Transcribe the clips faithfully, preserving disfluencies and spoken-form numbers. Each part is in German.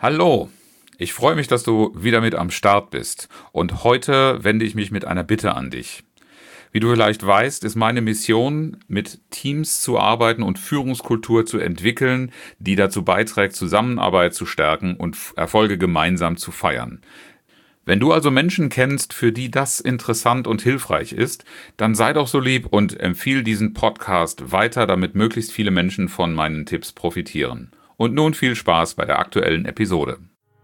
Hallo, ich freue mich, dass du wieder mit am Start bist und heute wende ich mich mit einer Bitte an dich. Wie du vielleicht weißt, ist meine Mission, mit Teams zu arbeiten und Führungskultur zu entwickeln, die dazu beiträgt, Zusammenarbeit zu stärken und Erfolge gemeinsam zu feiern. Wenn du also Menschen kennst, für die das interessant und hilfreich ist, dann sei doch so lieb und empfiehl diesen Podcast weiter, damit möglichst viele Menschen von meinen Tipps profitieren. Und nun viel Spaß bei der aktuellen Episode.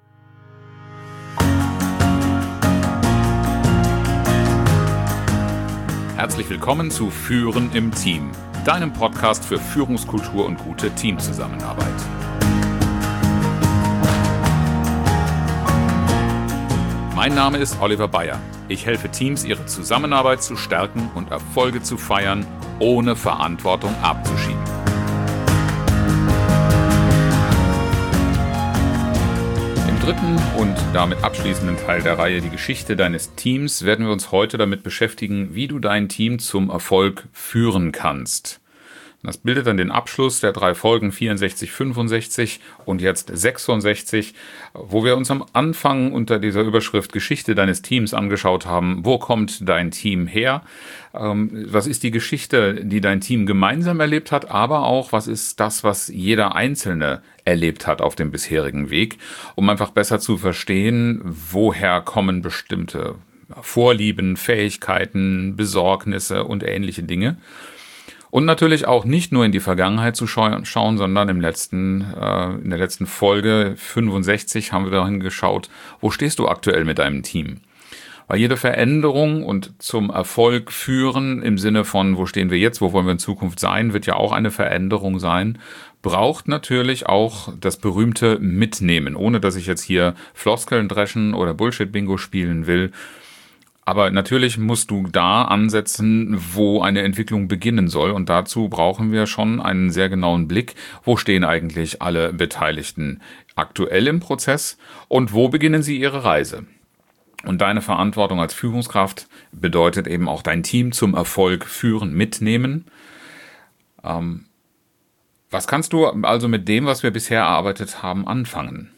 Herzlich willkommen zu Führen im Team, deinem Podcast für Führungskultur und gute Teamzusammenarbeit. Mein Name ist Oliver Bayer. Ich helfe Teams, ihre Zusammenarbeit zu stärken und Erfolge zu feiern, ohne Verantwortung abzuschieben. Im dritten und damit abschließenden Teil der Reihe Die Geschichte deines Teams werden wir uns heute damit beschäftigen, wie du dein Team zum Erfolg führen kannst. Das bildet dann den Abschluss der drei Folgen vierundsechzig, fünfundsechzig und jetzt sechsundsechzig, wo wir uns am Anfang unter dieser Überschrift Geschichte deines Teams angeschaut haben, wo kommt dein Team her, ähm, was ist die Geschichte, die dein Team gemeinsam erlebt hat, aber auch, was ist das, was jeder Einzelne erlebt hat auf dem bisherigen Weg, um einfach besser zu verstehen, woher kommen bestimmte Vorlieben, Fähigkeiten, Besorgnisse und ähnliche Dinge. Und natürlich auch nicht nur in die Vergangenheit zu schauen, sondern im letzten, äh, in der letzten Folge fünfundsechzig haben wir dahin geschaut, wo stehst du aktuell mit deinem Team? Weil jede Veränderung und zum Erfolg führen im Sinne von, wo stehen wir jetzt, wo wollen wir in Zukunft sein, wird ja auch eine Veränderung sein, braucht natürlich auch das berühmte Mitnehmen, ohne dass ich jetzt hier Floskeln dreschen oder Bullshit-Bingo spielen will. Aber natürlich musst du da ansetzen, wo eine Entwicklung beginnen soll. Und dazu brauchen wir schon einen sehr genauen Blick. Wo stehen eigentlich alle Beteiligten aktuell im Prozess und wo beginnen sie ihre Reise? Und deine Verantwortung als Führungskraft bedeutet eben auch dein Team zum Erfolg führen, mitnehmen. Ähm, was kannst du also mit dem, was wir bisher erarbeitet haben, anfangen?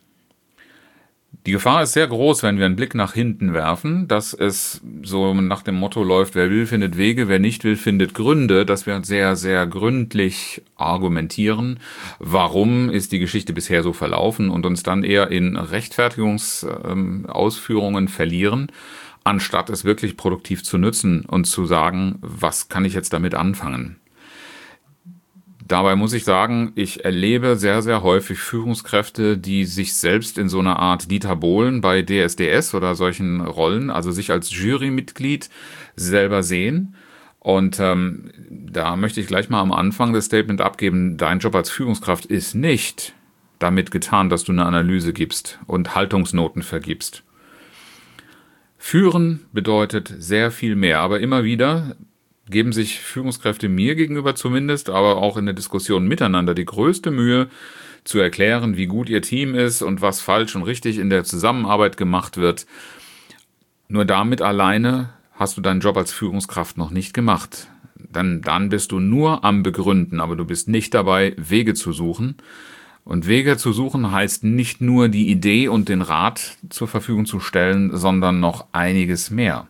Die Gefahr ist sehr groß, wenn wir einen Blick nach hinten werfen, dass es so nach dem Motto läuft, wer will, findet Wege, wer nicht will, findet Gründe, dass wir sehr, sehr gründlich argumentieren, warum ist die Geschichte bisher so verlaufen und uns dann eher in Rechtfertigungsausführungen verlieren, anstatt es wirklich produktiv zu nutzen und zu sagen, was kann ich jetzt damit anfangen? Dabei muss ich sagen, ich erlebe sehr, sehr häufig Führungskräfte, die sich selbst in so einer Art Dieter Bohlen bei D S D S oder solchen Rollen, also sich als Jurymitglied selber sehen. Und ähm, da möchte ich gleich mal am Anfang das Statement abgeben, dein Job als Führungskraft ist nicht damit getan, dass du eine Analyse gibst und Haltungsnoten vergibst. Führen bedeutet sehr viel mehr, aber immer wieder geben sich Führungskräfte mir gegenüber zumindest, aber auch in der Diskussion miteinander die größte Mühe, zu erklären, wie gut ihr Team ist und was falsch und richtig in der Zusammenarbeit gemacht wird. Nur damit alleine hast du deinen Job als Führungskraft noch nicht gemacht. Dann, dann bist du nur am Begründen, aber du bist nicht dabei, Wege zu suchen. Und Wege zu suchen heißt nicht nur die Idee und den Rat zur Verfügung zu stellen, sondern noch einiges mehr.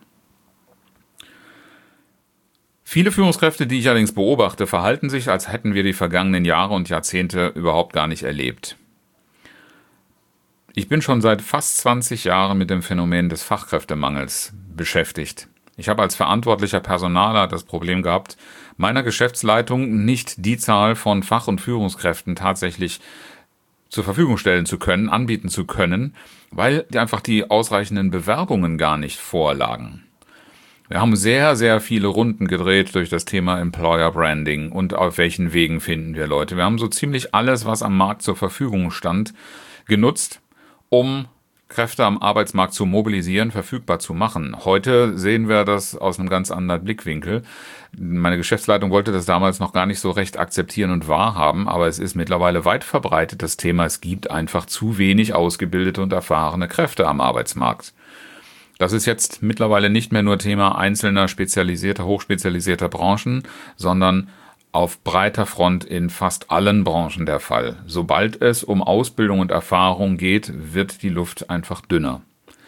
Viele Führungskräfte, die ich allerdings beobachte, verhalten sich, als hätten wir die vergangenen Jahre und Jahrzehnte überhaupt gar nicht erlebt. Ich bin schon seit fast zwanzig Jahren mit dem Phänomen des Fachkräftemangels beschäftigt. Ich habe als verantwortlicher Personaler das Problem gehabt, meiner Geschäftsleitung nicht die Zahl von Fach- und Führungskräften tatsächlich zur Verfügung stellen zu können, anbieten zu können, weil einfach die ausreichenden Bewerbungen gar nicht vorlagen. Wir haben sehr, sehr viele Runden gedreht durch das Thema Employer Branding und auf welchen Wegen finden wir Leute. Wir haben so ziemlich alles, was am Markt zur Verfügung stand, genutzt, um Kräfte am Arbeitsmarkt zu mobilisieren, verfügbar zu machen. Heute sehen wir das aus einem ganz anderen Blickwinkel. Meine Geschäftsleitung wollte das damals noch gar nicht so recht akzeptieren und wahrhaben, aber es ist mittlerweile weit verbreitet, das Thema, es gibt einfach zu wenig ausgebildete und erfahrene Kräfte am Arbeitsmarkt. Das ist jetzt mittlerweile nicht mehr nur Thema einzelner spezialisierter, hochspezialisierter Branchen, sondern auf breiter Front in fast allen Branchen der Fall. Sobald es um Ausbildung und Erfahrung geht, wird die Luft einfach dünner.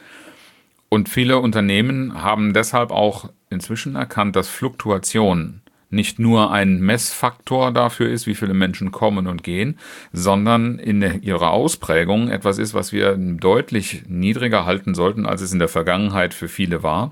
Und viele Unternehmen haben deshalb auch inzwischen erkannt, dass Fluktuation nicht nur ein Messfaktor dafür ist, wie viele Menschen kommen und gehen, sondern in ihrer Ausprägung etwas ist, was wir deutlich niedriger halten sollten, als es in der Vergangenheit für viele war.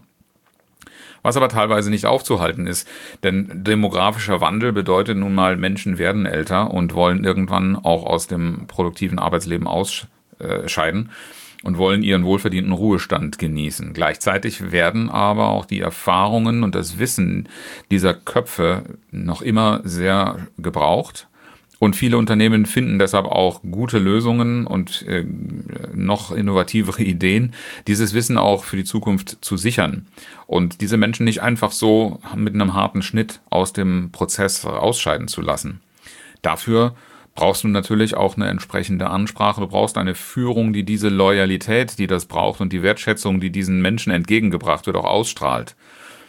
Was aber teilweise nicht aufzuhalten ist, denn demografischer Wandel bedeutet nun mal, Menschen werden älter und wollen irgendwann auch aus dem produktiven Arbeitsleben ausscheiden und wollen ihren wohlverdienten Ruhestand genießen. Gleichzeitig werden aber auch die Erfahrungen und das Wissen dieser Köpfe noch immer sehr gebraucht. Und viele Unternehmen finden deshalb auch gute Lösungen und äh, noch innovativere Ideen, dieses Wissen auch für die Zukunft zu sichern. Und diese Menschen nicht einfach so mit einem harten Schnitt aus dem Prozess ausscheiden zu lassen. Dafür brauchst du natürlich auch eine entsprechende Ansprache. Du brauchst eine Führung, die diese Loyalität, die das braucht und die Wertschätzung, die diesen Menschen entgegengebracht wird, auch ausstrahlt.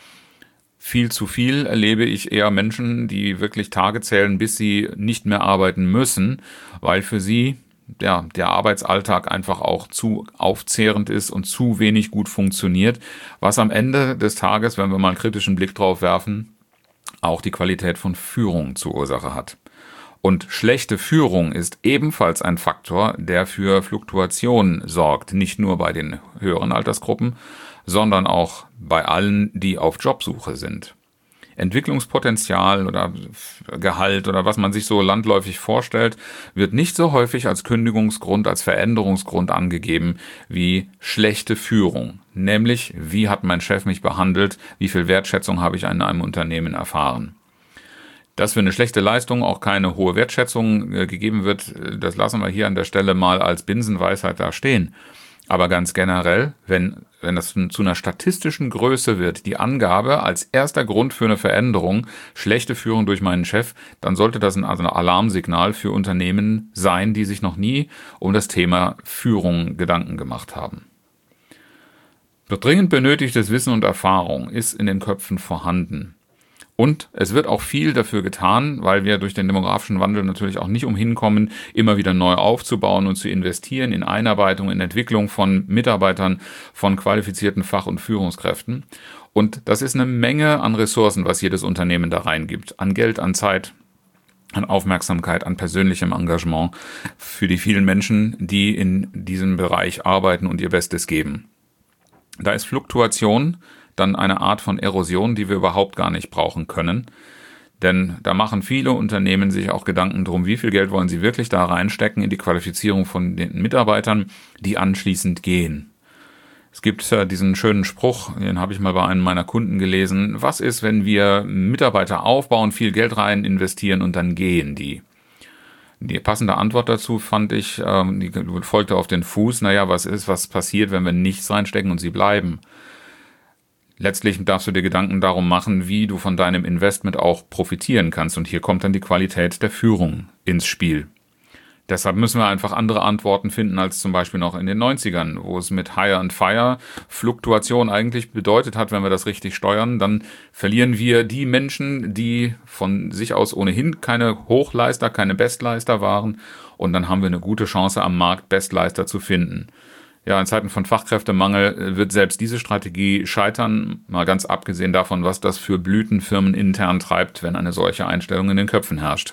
Viel zu viel erlebe ich eher Menschen, die wirklich Tage zählen, bis sie nicht mehr arbeiten müssen, weil für sie ja, der Arbeitsalltag einfach auch zu aufzehrend ist und zu wenig gut funktioniert, was am Ende des Tages, wenn wir mal einen kritischen Blick drauf werfen, auch die Qualität von Führung zur Ursache hat. Und schlechte Führung ist ebenfalls ein Faktor, der für Fluktuation sorgt, nicht nur bei den höheren Altersgruppen, sondern auch bei allen, die auf Jobsuche sind. Entwicklungspotenzial oder Gehalt oder was man sich so landläufig vorstellt, wird nicht so häufig als Kündigungsgrund, als Veränderungsgrund angegeben wie schlechte Führung. Nämlich, wie hat mein Chef mich behandelt, wie viel Wertschätzung habe ich in einem Unternehmen erfahren. Dass für eine schlechte Leistung auch keine hohe Wertschätzung äh, gegeben wird, das lassen wir hier an der Stelle mal als Binsenweisheit da stehen. Aber ganz generell, wenn, wenn das zu einer statistischen Größe wird, die Angabe als erster Grund für eine Veränderung, schlechte Führung durch meinen Chef, dann sollte das ein, also ein Alarmsignal für Unternehmen sein, die sich noch nie um das Thema Führung Gedanken gemacht haben. Dringend benötigtes Wissen und Erfahrung ist in den Köpfen vorhanden. Und es wird auch viel dafür getan, weil wir durch den demografischen Wandel natürlich auch nicht umhin kommen, immer wieder neu aufzubauen und zu investieren in Einarbeitung, in Entwicklung von Mitarbeitern, von qualifizierten Fach- und Führungskräften. Und das ist eine Menge an Ressourcen, was jedes Unternehmen da reingibt. An Geld, an Zeit, an Aufmerksamkeit, an persönlichem Engagement für die vielen Menschen, die in diesem Bereich arbeiten und ihr Bestes geben. Da ist Fluktuation dann eine Art von Erosion, die wir überhaupt gar nicht brauchen können. Denn da machen viele Unternehmen sich auch Gedanken drum, wie viel Geld wollen sie wirklich da reinstecken in die Qualifizierung von den Mitarbeitern, die anschließend gehen. Es gibt äh, diesen schönen Spruch, den habe ich mal bei einem meiner Kunden gelesen. Was ist, wenn wir Mitarbeiter aufbauen, viel Geld rein investieren und dann gehen die? Die passende Antwort dazu fand ich, ähm, die folgte auf den Fuß, naja, was ist, was passiert, wenn wir nichts reinstecken und sie bleiben? Letztlich darfst du dir Gedanken darum machen, wie du von deinem Investment auch profitieren kannst. Und hier kommt dann die Qualität der Führung ins Spiel. Deshalb müssen wir einfach andere Antworten finden als zum Beispiel noch in den neunzigern, wo es mit Hire and Fire Fluktuation eigentlich bedeutet hat, wenn wir das richtig steuern, dann verlieren wir die Menschen, die von sich aus ohnehin keine Hochleister, keine Bestleister waren. Und dann haben wir eine gute Chance am Markt, Bestleister zu finden. Ja, in Zeiten von Fachkräftemangel wird selbst diese Strategie scheitern, mal ganz abgesehen davon, was das für Blütenfirmen intern treibt, wenn eine solche Einstellung in den Köpfen herrscht.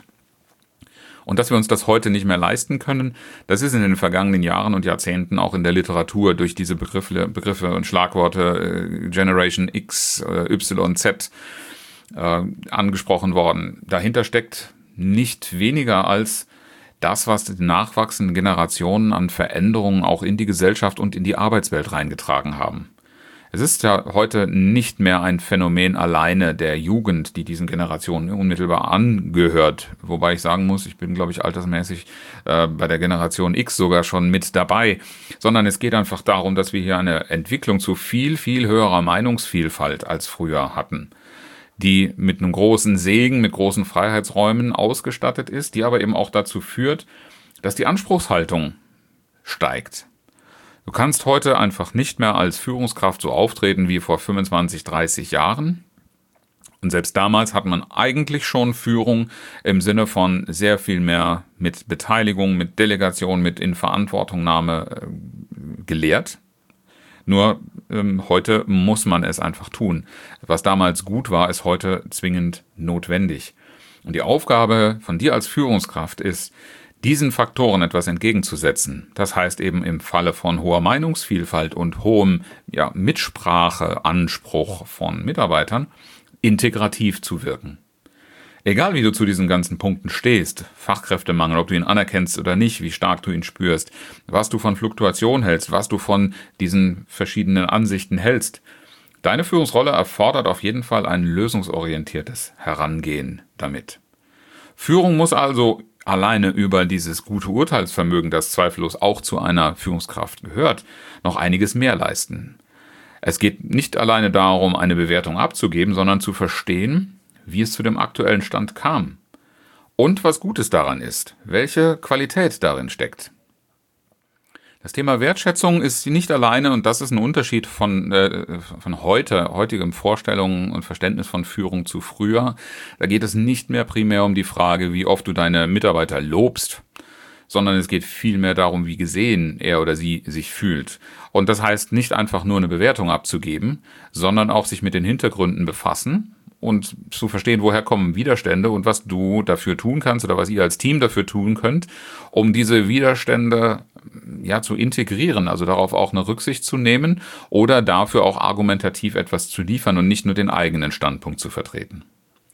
Und dass wir uns das heute nicht mehr leisten können, das ist in den vergangenen Jahren und Jahrzehnten auch in der Literatur durch diese Begriffe, Begriffe und Schlagworte äh, Generation X, äh, Y, Z äh, angesprochen worden. Dahinter steckt nicht weniger als das, was die nachwachsenden Generationen an Veränderungen auch in die Gesellschaft und in die Arbeitswelt reingetragen haben. Es ist ja heute nicht mehr ein Phänomen alleine der Jugend, die diesen Generationen unmittelbar angehört. Wobei ich sagen muss, ich bin, glaube ich, altersmäßig äh, bei der Generation X sogar schon mit dabei. Sondern es geht einfach darum, dass wir hier eine Entwicklung zu viel, viel höherer Meinungsvielfalt als früher hatten, die mit einem großen Segen, mit großen Freiheitsräumen ausgestattet ist, die aber eben auch dazu führt, dass die Anspruchshaltung steigt. Du kannst heute einfach nicht mehr als Führungskraft so auftreten wie vor fünfundzwanzig, dreißig Jahren. Und selbst damals hat man eigentlich schon Führung im Sinne von sehr viel mehr mit Beteiligung, mit Delegation, mit Inverantwortungnahme äh, gelehrt. Nur ähm, heute muss man es einfach tun. Was damals gut war, ist heute zwingend notwendig. Und die Aufgabe von dir als Führungskraft ist, diesen Faktoren etwas entgegenzusetzen. Das heißt eben im Falle von hoher Meinungsvielfalt und hohem ja, Mitspracheanspruch von Mitarbeitern, integrativ zu wirken. Egal wie du zu diesen ganzen Punkten stehst, Fachkräftemangel, ob du ihn anerkennst oder nicht, wie stark du ihn spürst, was du von Fluktuation hältst, was du von diesen verschiedenen Ansichten hältst, deine Führungsrolle erfordert auf jeden Fall ein lösungsorientiertes Herangehen damit. Führung muss also alleine über dieses gute Urteilsvermögen, das zweifellos auch zu einer Führungskraft gehört, noch einiges mehr leisten. Es geht nicht alleine darum, eine Bewertung abzugeben, sondern zu verstehen, wie es zu dem aktuellen Stand kam und was Gutes daran ist, welche Qualität darin steckt. Das Thema Wertschätzung ist nicht alleine, und das ist ein Unterschied von, äh, von heute, heutigem Vorstellungen und Verständnis von Führung zu früher. Da geht es nicht mehr primär um die Frage, wie oft du deine Mitarbeiter lobst, sondern es geht vielmehr darum, wie gesehen er oder sie sich fühlt. Und das heißt nicht einfach nur eine Bewertung abzugeben, sondern auch sich mit den Hintergründen befassen und zu verstehen, woher kommen Widerstände und was du dafür tun kannst oder was ihr als Team dafür tun könnt, um diese Widerstände ja zu integrieren, also darauf auch eine Rücksicht zu nehmen oder dafür auch argumentativ etwas zu liefern und nicht nur den eigenen Standpunkt zu vertreten.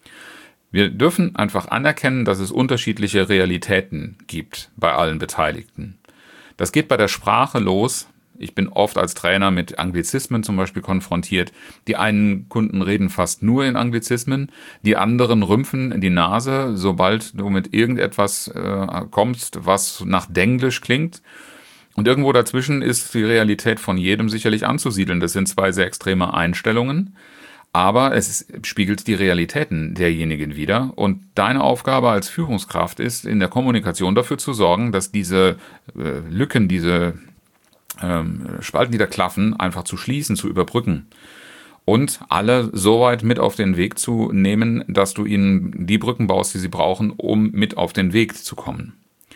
Wir dürfen einfach anerkennen, dass es unterschiedliche Realitäten gibt bei allen Beteiligten. Das geht bei der Sprache los. Ich bin oft als Trainer mit Anglizismen zum Beispiel konfrontiert. Die einen Kunden reden fast nur in Anglizismen, die anderen rümpfen die Nase, sobald du mit irgendetwas äh, kommst, was nach Denglisch klingt. Und irgendwo dazwischen ist die Realität von jedem sicherlich anzusiedeln. Das sind zwei sehr extreme Einstellungen. Aber es spiegelt die Realitäten derjenigen wider. Und deine Aufgabe als Führungskraft ist, in der Kommunikation dafür zu sorgen, dass diese äh, Lücken, diese ähm, Spalten, die da klaffen, einfach zu schließen, zu überbrücken. Und alle so weit mit auf den Weg zu nehmen, dass du ihnen die Brücken baust, die sie brauchen, um mit auf den Weg zu kommen.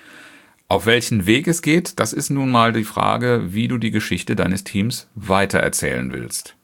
Auf welchen Weg es geht, das ist nun mal die Frage, wie du die Geschichte deines Teams weitererzählen willst.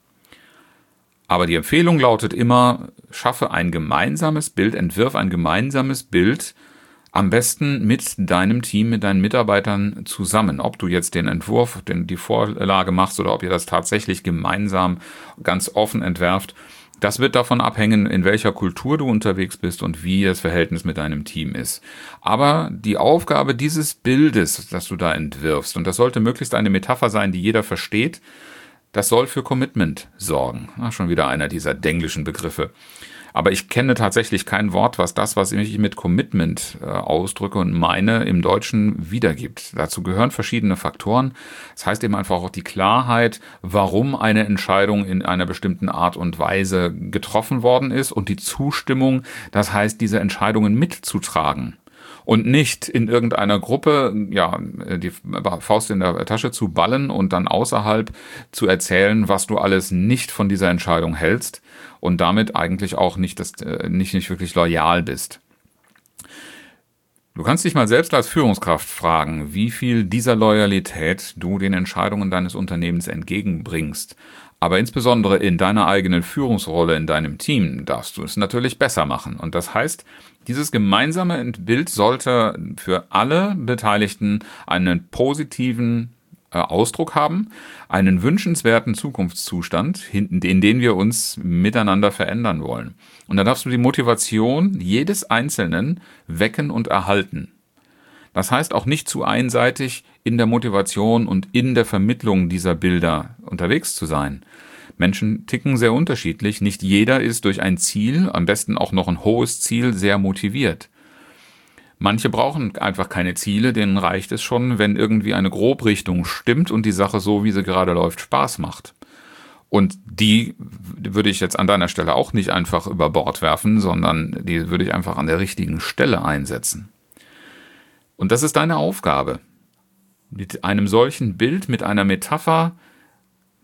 Aber die Empfehlung lautet immer, schaffe ein gemeinsames Bild, entwirf ein gemeinsames Bild, am besten mit deinem Team, mit deinen Mitarbeitern zusammen. Ob du jetzt den Entwurf, den, die Vorlage machst oder ob ihr das tatsächlich gemeinsam ganz offen entwerft, das wird davon abhängen, in welcher Kultur du unterwegs bist und wie das Verhältnis mit deinem Team ist. Aber die Aufgabe dieses Bildes, das du da entwirfst, und das sollte möglichst eine Metapher sein, die jeder versteht, das soll für Commitment sorgen. Ach, schon wieder einer dieser denglischen Begriffe. Aber ich kenne tatsächlich kein Wort, was das, was ich mit Commitment äh, ausdrücke und meine, im Deutschen wiedergibt. Dazu gehören verschiedene Faktoren. Das heißt eben einfach auch die Klarheit, warum eine Entscheidung in einer bestimmten Art und Weise getroffen worden ist und die Zustimmung, das heißt, diese Entscheidungen mitzutragen. Und nicht in irgendeiner Gruppe ja die Faust in der Tasche zu ballen und dann außerhalb zu erzählen, was du alles nicht von dieser Entscheidung hältst und damit eigentlich auch nicht, das, nicht, nicht wirklich loyal bist. Du kannst dich mal selbst als Führungskraft fragen, wie viel dieser Loyalität du den Entscheidungen deines Unternehmens entgegenbringst. Aber insbesondere in deiner eigenen Führungsrolle, in deinem Team, darfst du es natürlich besser machen. Und das heißt, dieses gemeinsame Bild sollte für alle Beteiligten einen positiven äh, Ausdruck haben, einen wünschenswerten Zukunftszustand, in den wir uns miteinander verändern wollen. Und da darfst du die Motivation jedes Einzelnen wecken und erhalten. Das heißt auch nicht zu einseitig in der Motivation und in der Vermittlung dieser Bilder unterwegs zu sein. Menschen ticken sehr unterschiedlich. Nicht jeder ist durch ein Ziel, am besten auch noch ein hohes Ziel, sehr motiviert. Manche brauchen einfach keine Ziele, denen reicht es schon, wenn irgendwie eine Grobrichtung stimmt und die Sache so, wie sie gerade läuft, Spaß macht. Und die würde ich jetzt an deiner Stelle auch nicht einfach über Bord werfen, sondern die würde ich einfach an der richtigen Stelle einsetzen. Und das ist deine Aufgabe. Mit einem solchen Bild, mit einer Metapher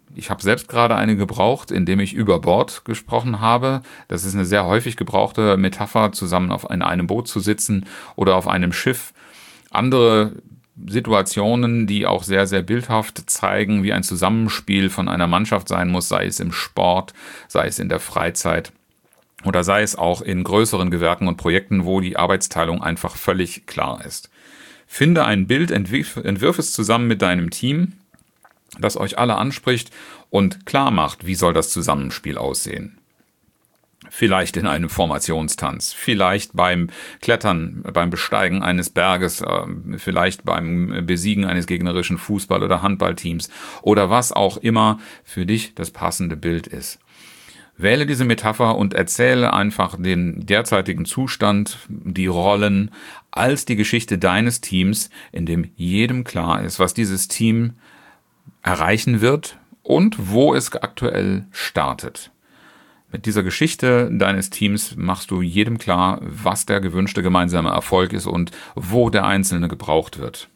Ich habe selbst gerade eine gebraucht, indem ich über Bord gesprochen habe. Das ist eine sehr häufig gebrauchte Metapher, zusammen auf in einem Boot zu sitzen oder auf einem Schiff. Andere Situationen, die auch sehr, sehr bildhaft zeigen, wie ein Zusammenspiel von einer Mannschaft sein muss, sei es im Sport, sei es in der Freizeit oder sei es auch in größeren Gewerken und Projekten, wo die Arbeitsteilung einfach völlig klar ist. Finde ein Bild, entwirf, entwirf es zusammen mit deinem Team, das euch alle anspricht und klar macht, wie soll das Zusammenspiel aussehen. Vielleicht in einem Formationstanz, vielleicht beim Klettern, beim Besteigen eines Berges, vielleicht beim Besiegen eines gegnerischen Fußball- oder Handballteams oder was auch immer für dich das passende Bild ist. Wähle diese Metapher und erzähle einfach den derzeitigen Zustand, die Rollen, als die Geschichte deines Teams, in dem jedem klar ist, was dieses Team erreichen wird und wo es aktuell startet. Mit dieser Geschichte deines Teams machst du jedem klar, was der gewünschte gemeinsame Erfolg ist und wo der Einzelne gebraucht wird.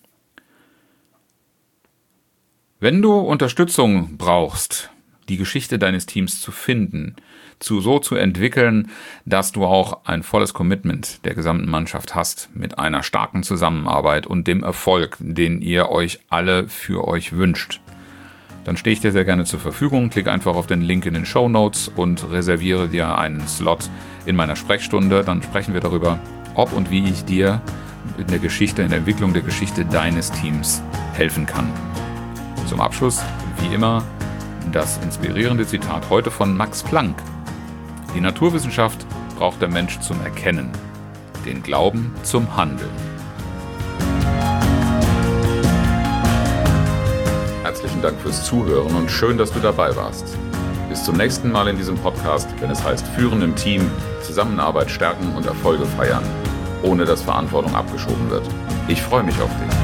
Wenn du Unterstützung brauchst, die Geschichte deines Teams zu finden, zu so zu entwickeln, dass du auch ein volles Commitment der gesamten Mannschaft hast, mit einer starken Zusammenarbeit und dem Erfolg, den ihr euch alle für euch wünscht, dann stehe ich dir sehr gerne zur Verfügung. Klick einfach auf den Link in den Shownotes und reserviere dir einen Slot in meiner Sprechstunde. Dann sprechen wir darüber, ob und wie ich dir in der Geschichte, in der Entwicklung der Geschichte deines Teams helfen kann. Zum Abschluss, wie immer, das inspirierende Zitat heute von Max Planck. Die Naturwissenschaft braucht der Mensch zum Erkennen, den Glauben zum Handeln. Herzlichen Dank fürs Zuhören und schön, dass du dabei warst. Bis zum nächsten Mal in diesem Podcast, wenn es heißt Führen im Team, Zusammenarbeit stärken und Erfolge feiern, ohne dass Verantwortung abgeschoben wird. Ich freue mich auf dich.